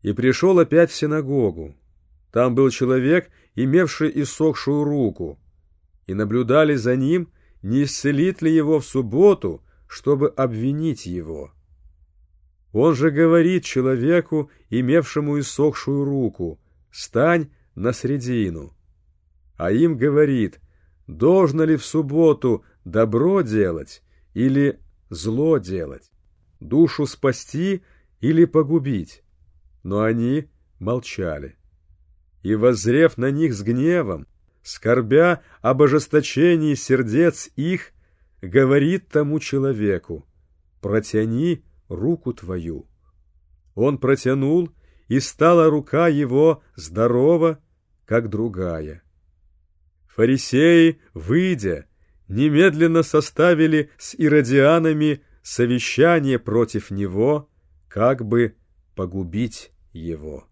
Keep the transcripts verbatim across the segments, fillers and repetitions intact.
И пришел опять в синагогу. Там был человек, имевший иссохшую руку, и наблюдали за ним, не исцелит ли его в субботу, чтобы обвинить его. Он же говорит человеку, имевшему иссохшую руку: «Стань на средину». А им говорит: «Должно ли в субботу добро делать или зло делать? Душу спасти или погубить?» Но они молчали. И, воззрев на них с гневом, скорбя об ожесточении сердец их, говорит тому человеку: «Протяни руку твою». Он протянул, и стала рука его здорова, как другая. Фарисеи, выйдя, немедленно составили с иродианами совещание против него, как бы погубить его.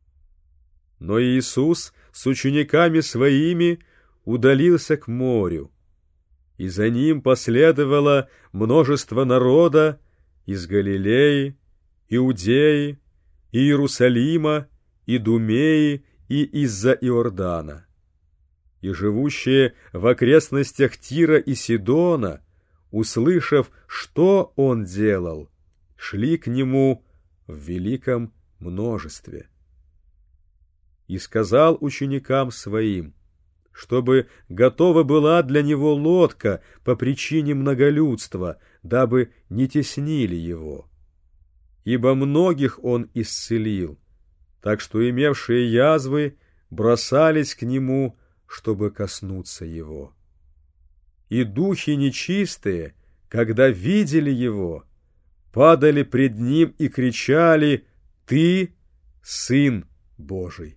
Но Иисус с учениками своими удалился к морю, и за ним последовало множество народа из Галилеи, Иудеи, Иерусалима, Идумеи и из-за Иордана. И живущие в окрестностях Тира и Сидона, услышав, что он делал, шли к нему в великом множестве. И сказал ученикам своим, чтобы готова была для него лодка по причине многолюдства, дабы не теснили его. Ибо многих он исцелил, так что имевшие язвы бросались к нему, чтобы коснуться его. И духи нечистые, когда видели его, падали пред ним и кричали: «Ты Сын Божий».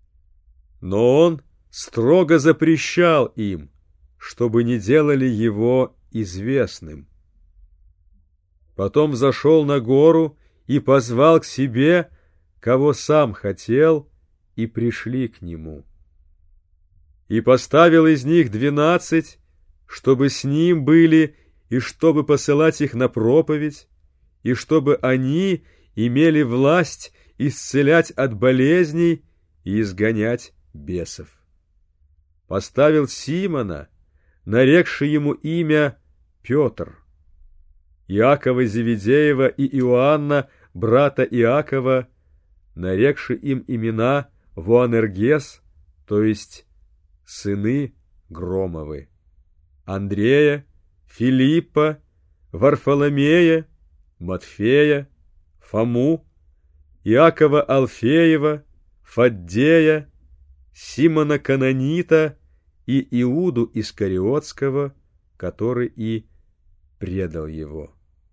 Но он строго запрещал им, чтобы не делали его известным. Потом взошел на гору и позвал к себе, кого сам хотел, и пришли к нему. И поставил из них двенадцать, чтобы с ним были, и чтобы посылать их на проповедь, и чтобы они имели власть исцелять от болезней и изгонять бесов. Поставил Симона, нарекший ему имя Петр, Иакова Зеведеева и Иоанна, брата Иакова, нарекший им имена Воанергес, то есть сыны Громовы, Андрея, Филиппа, Варфоломея, Матфея, Фому, Иакова Алфеева, Фаддея, Симона Кананита и Иуду Искариотского, который и предал его.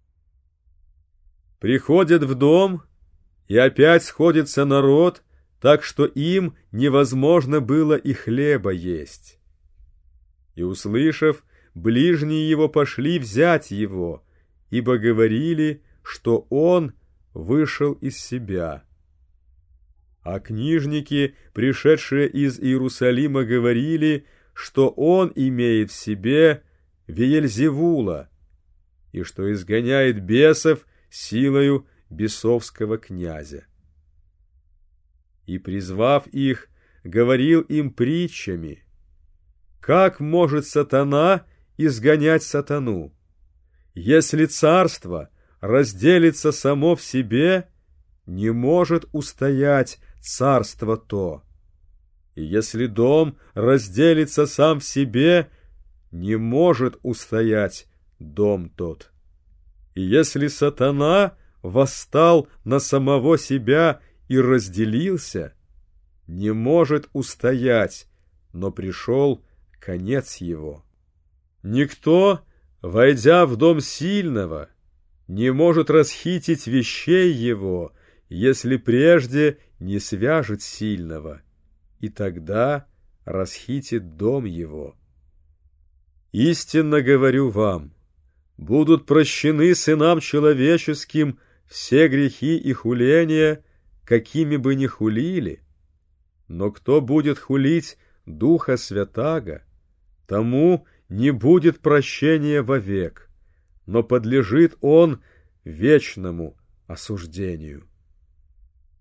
Приходят в дом, и опять сходится народ, так что им невозможно было и хлеба есть. И, услышав, ближние его пошли взять его, ибо говорили, что он вышел из себя. А книжники, пришедшие из Иерусалима, говорили, что он имеет в себе Веельзевула, и что изгоняет бесов силою бесовского князя. И, призвав их, говорил им притчами: как может сатана изгонять сатану? Если царство разделится само в себе, не может устоять царство то. И если дом разделится сам в себе, не может устоять дом тот. И если сатана восстал на самого себя и разделился, не может устоять, но пришел конец его. Никто, войдя в дом сильного, не может расхитить вещей его, если прежде не свяжет сильного, и тогда расхитит дом его. Истинно говорю вам, будут прощены сынам человеческим все грехи и хуления, какими бы ни хулили, но кто будет хулить Духа Святаго, тому не будет прощения вовек, но подлежит он вечному осуждению.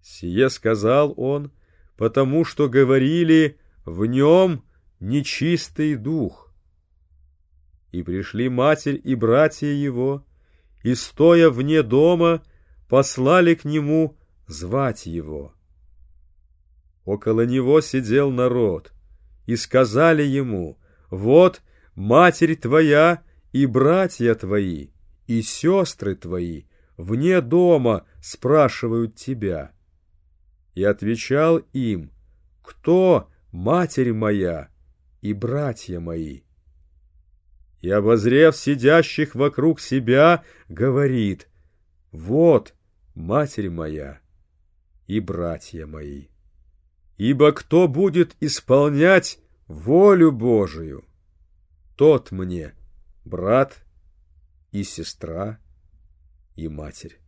Сие сказал он, потому что говорили: в нем нечистый дух. И пришли матерь и братья его, и, стоя вне дома, послали к нему звать его. Около него сидел народ, и сказали ему: вот матерь твоя и братья твои, и сестры твои вне дома спрашивают тебя. И отвечал им: кто матерь моя и братья мои? И, обозрев сидящих вокруг себя, говорит: вот матерь моя и братья мои. Ибо кто будет исполнять волю Божию, тот мне брат и сестра и матерь.